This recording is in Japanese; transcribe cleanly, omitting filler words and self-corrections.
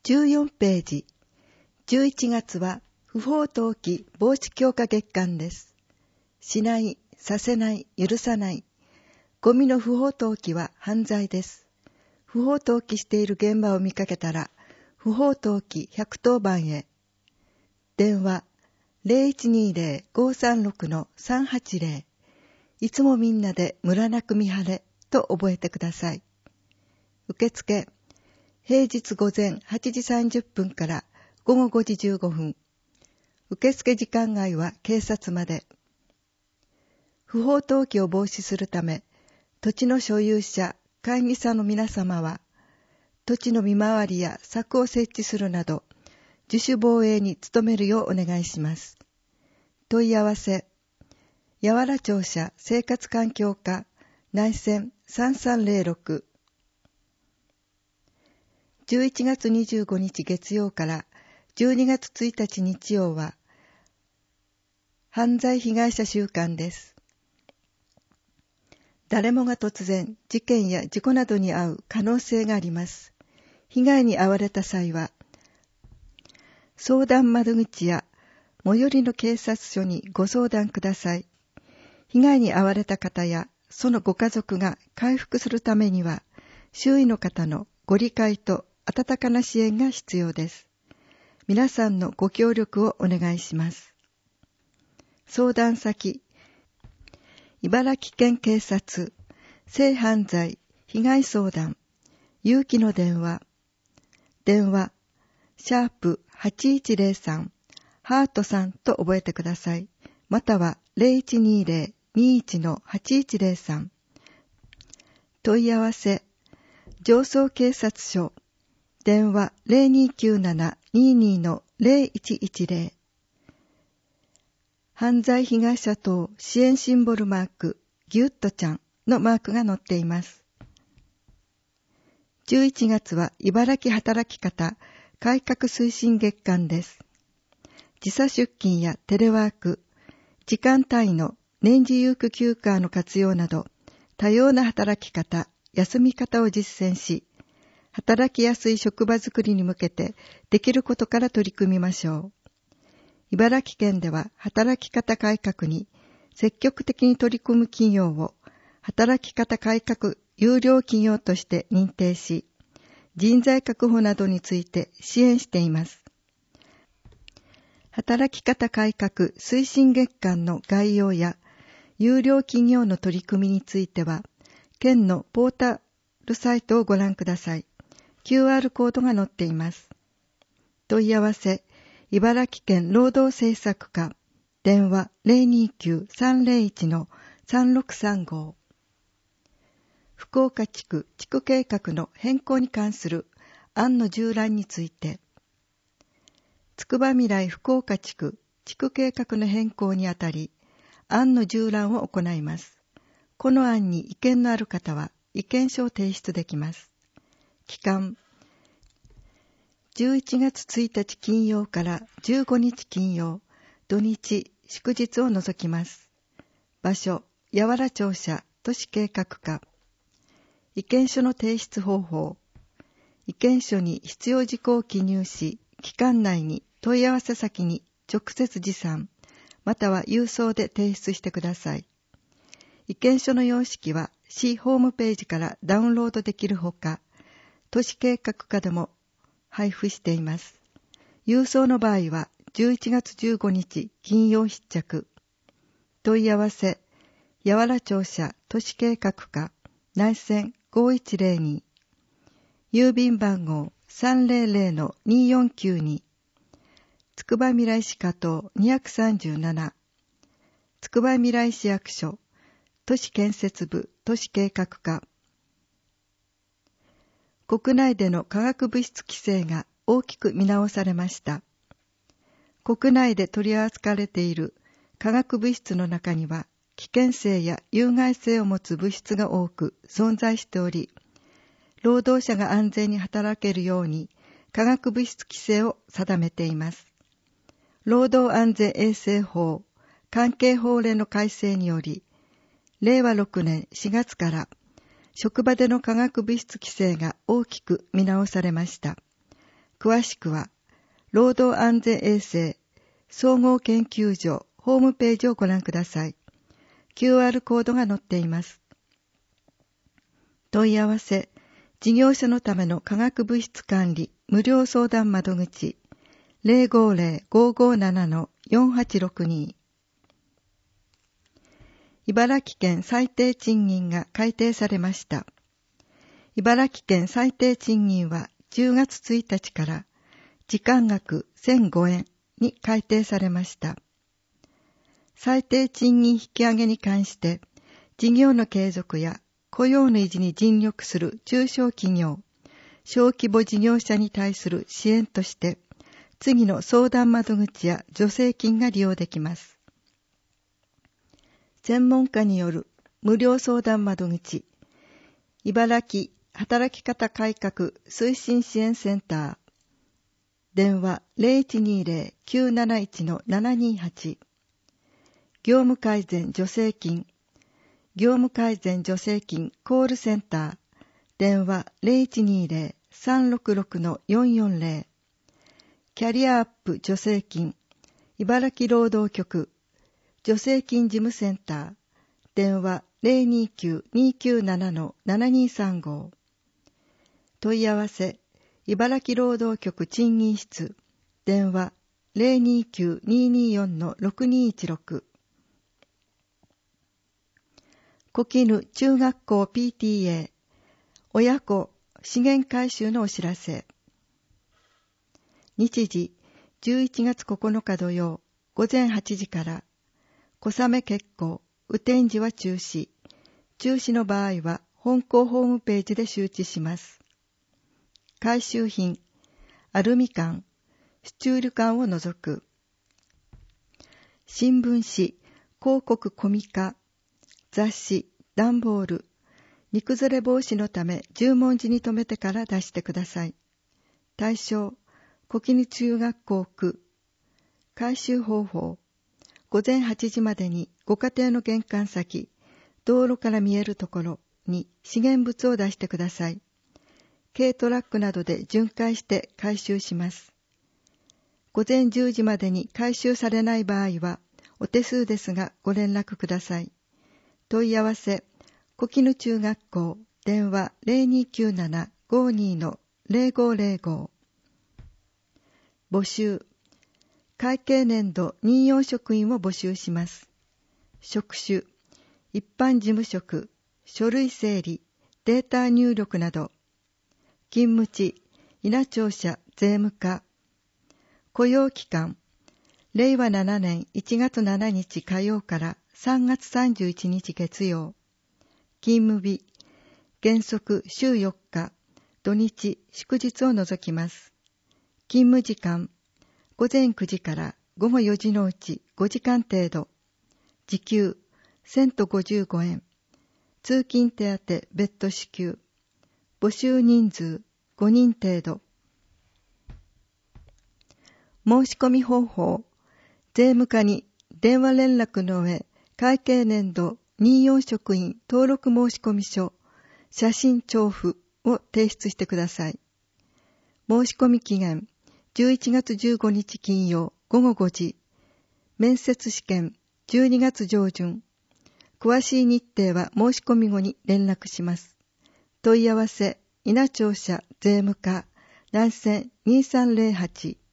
14ページ。11月は不法投棄防止強化月間です。しない、させない、許さない。ゴミの不法投棄は犯罪です。不法投棄している現場を見かけたら、不法投棄110番へ。電話 0120-536-380。いつもみんなでムラなく見張れと覚えてください。受付、平日午前8時30分から午後5時15分。受付時間外は警察まで。不法投棄を防止するため、土地の所有者、管理者の皆様は、土地の見回りや柵を設置するなど、自主防衛に努めるようお願いします。問い合わせ、八原庁舎生活環境課内線3306。11月25日月曜から12月1日日曜は、犯罪被害者週間です。誰もが突然、事件や事故などに遭う可能性があります。被害に遭われた際は、相談窓口や最寄りの警察署にご相談ください。被害に遭われた方やそのご家族が回復するためには、周囲の方のご理解と温かな支援が必要です。皆さんのご協力をお願いします。相談先、茨城県警察、性犯罪、被害相談、勇気の電話、#8103、ハートさんと覚えてください。または0120-21-8103。問い合わせ、上総警察署、電話0297-22-0110。犯罪被害者等支援シンボルマーク、ギュッとちゃんのマークが載っています。11月は茨城働き方改革推進月間です。時差出勤やテレワーク、時間帯の年次有給休暇の活用など、多様な働き方、休み方を実践し、働きやすい職場づくりに向けてできることから取り組みましょう。茨城県では働き方改革に積極的に取り組む企業を働き方改革優良企業として認定し、人材確保などについて支援しています。働き方改革推進月間の概要や優良企業の取り組みについては、県のポータルサイトをご覧ください。QR コードが載っています。問い合わせ、茨城県労働政策課、電話029-301-3635。福岡地区地区計画の変更に関する案の従覧について、つくばみらい福岡地区地区計画の変更にあたり、案の従覧を行います。この案に意見のある方は意見書を提出できます。期間、11月1日金曜から15日金曜、土日、祝日を除きます。場所、八原庁舎都市計画課。意見書の提出方法。意見書に必要事項を記入し、期間内に問い合わせ先に直接持参、または郵送で提出してください。意見書の様式は市ホームページからダウンロードできるほか、都市計画課でも配布しています。郵送の場合は11月15日金曜必着。問い合わせ、八原庁舎都市計画課内線5102。郵便番号 300-2492。つくばみらい市加東237。つくばみらい市役所都市建設部都市計画課。国内での化学物質規制が大きく見直されました。国内で取り扱われている化学物質の中には危険性や有害性を持つ物質が多く存在しており、労働者が安全に働けるように化学物質規制を定めています。労働安全衛生法関係法令の改正により、令和6年4月から職場での化学物質規制が大きく見直されました。 詳しくは、労働安全衛生総合研究所ホームページをご覧ください。QR コードが載っています。問い合わせ、事業者のための化学物質管理無料相談窓口 050-557-4862。茨城県最低賃金が改定されました。茨城県最低賃金は10月1日から時間額1005円に改定されました。最低賃金引き上げに関して事業の継続や雇用の維持に尽力する中小企業、小規模事業者に対する支援として次の相談窓口や助成金が利用できます。専門家による無料相談窓口、茨城働き方改革推進支援センター、電話 0120-971-728、業務改善助成金コールセンター、電話 0120-366-440、キャリアアップ助成金茨城労働局助成金事務センター、電話 029-297-7235、問い合わせ茨城労働局賃金室、電話 029-224-6216、小絹中学校 PTA 親子資源回収のお知らせ。日時11月9日土曜午前8時から小雨決行、雨天時は中止。中止の場合は本校ホームページで周知します。回収品、アルミ缶、スチュール缶を除く。新聞紙、広告コミカ、雑誌、段ボール、煮崩れ防止のため十文字に留めてから出してください。対象、小絹中学校区。回収方法、午前8時までにご家庭の玄関先、道路から見えるところに資源物を出してください。軽トラックなどで巡回して回収します。午前10時までに回収されない場合は、お手数ですがご連絡ください。問い合わせ、小絹中学校、電話 0297-52-0505。募集、会計年度任用職員を募集します。職種、一般事務職、書類整理、データ入力など。勤務地、稲庁舎税務課。雇用期間、令和7年1月7日火曜から3月31日月曜。勤務日、原則週4日、土日、祝日を除きます。勤務時間、午前9時から午後4時のうち5時間程度。時給、1055円。通勤手当別途支給。募集人数、5人程度。申し込み方法、税務課に電話連絡の上、会計年度任用職員登録申込書、写真調布を提出してください。申し込み期限、11月15日金曜午後5時。面接試験、12月上旬。詳しい日程は申し込み後に連絡します。問い合わせ、稲庁舎税務課、南線2308